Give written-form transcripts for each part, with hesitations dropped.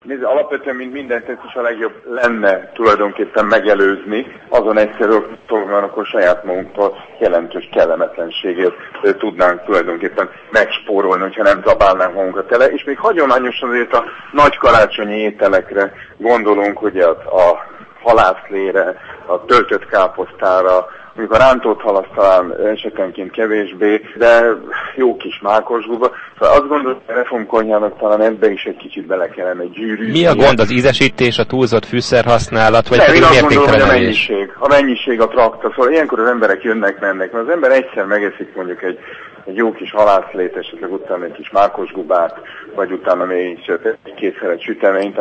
Nézd, alapvetően, mint mindent, ez is a legjobb lenne tulajdonképpen megelőzni, azon egyszerű dolgokban, akkor saját magunktól jelentős kellemetlenségét tudnánk tulajdonképpen megspórolni, hogyha nem zabálnánk magunkat tele. És még hagyományosan azért a nagy karácsonyi ételekre gondolunk, ugye a halászlére, a töltött káposztára, mondjuk a rántott halaszt talán esetenként kevésbé, de jó kis mákosguba. Szóval azt gondolom, hogy a reformkonyhának talán ebbe is egy kicsit bele kellene gyűrűzni. Mi a gond, az ízesítés, a túlzott fűszerhasználat, vagy pedig mértéktelen evés? A mennyiség, a trakta. Szóval ilyenkor az emberek jönnek-mennek, mert az ember egyszer megeszik mondjuk egy jó kis halászlét, esetleg utána egy kis mákosgubát, vagy utána még két szeret süteményt,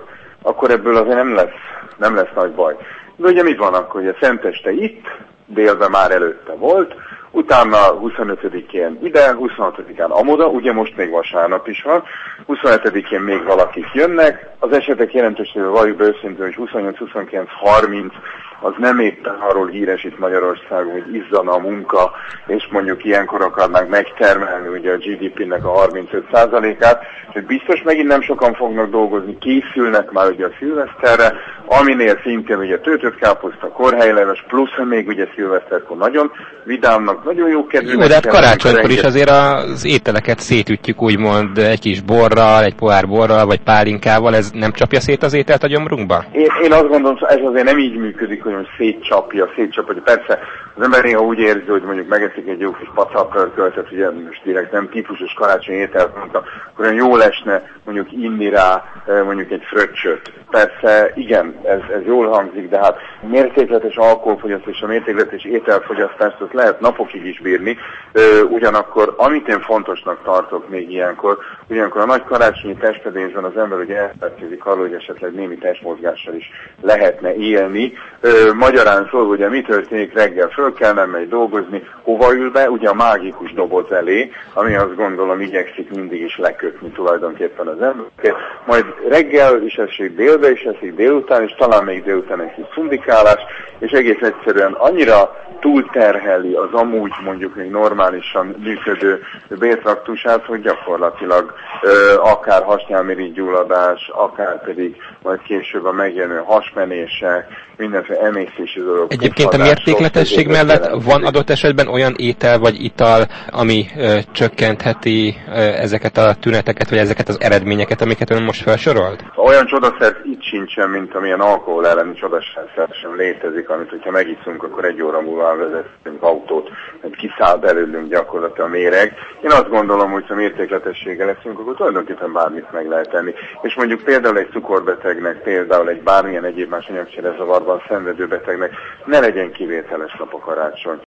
akkor ebből azért nem lesz nagy baj. De ugye mit van akkor, hogy a Szenteste itt, délben már előtte volt, utána 25-én ide, 26-án amoda, ugye most még vasárnap is van, 27-én még valakik jönnek, az esetek jelentősével valljuk be őszintén, hogy 28, 29, 30, az nem éppen arról híres itt Magyarországon, hogy izzana a munka, és mondjuk ilyenkor akarnánk megtermelni ugye a GDP-nek a 35%-át, és biztos megint nem sokan fognak dolgozni, készülnek már ugye a szilveszterre, aminél szintén ugye töltött káposzta, korhelyleves, plusz még ugye szilveszterkor nagyon vidámnak, nagyon jó kedvűnek. Jó, de hát karácsonykor is azért az ételeket szétütjük úgymond egy kis borral, egy pohár borral, vagy pálinkával, ez nem csapja szét az ételt a gyomrunkba? Én azt gondolom, hogy ez azért nem így működik, hogy szétcsapja. Persze az ember néha úgy érzi, hogy mondjuk megeszik egy jó kis pacalpörköltet, ugye most direkt nem típusos karácsonyi ételt mondtam, akkor olyan jól esne mondjuk inni rá mondjuk egy fröccsöt. Persze igen, ez jól hangzik, de hát mértékletes alkoholfogyasztás és a mértékletes ételfogyasztást azt lehet napokig is bírni. Ugyanakkor, amit én fontosnak tartok még ilyenkor a nagy karácsonyi testedésben az ember ugye elfelejtkezik arról, hogy esetleg némi testmozgással is lehetne élni. Magyarán szól, ugye mi történik reggel, föl kell nem megy dolgozni, hova ül be? Ugye a mágikus doboz elé, ami azt gondolom igyekszik mindig is lekötni tulajdonképpen az embereket. Majd reggel is esik, délbe is esik, délután, és talán még délután egy kis szundikálás, és egész egyszerűen annyira túlterheli az amúgy mondjuk még normálisan működő béltraktusát, hogy gyakorlatilag akár hasnyálmirigygyulladás, akár pedig majd később a megjelenő hasmenések, mindenféle emésztési dolgok. Egyébként a mértékletesség mellett van adott esetben olyan étel vagy ital, ami csökkentheti ezeket a tüneteket, vagy ezeket az eredményeket, amiket ön most felsorolt? Olyan csodaszert itt sincsen, mint amilyen alkohol elleni csodaszer sem létezik, amit hogyha megiszunk, akkor egy óra múlva vezetünk autót, mert kiszáll belőlünk gyakorlatilag a méreg. Én azt gondolom, hogy ha mértékletességgel leszünk, akkor tulajdonképpen bármit meg lehet tenni. És mondjuk például egy cukorbetegnek, például egy bármilyen egyéb más anyagcserezavarban szenvedő betegnek ne legyen kivételes nap a karácsony.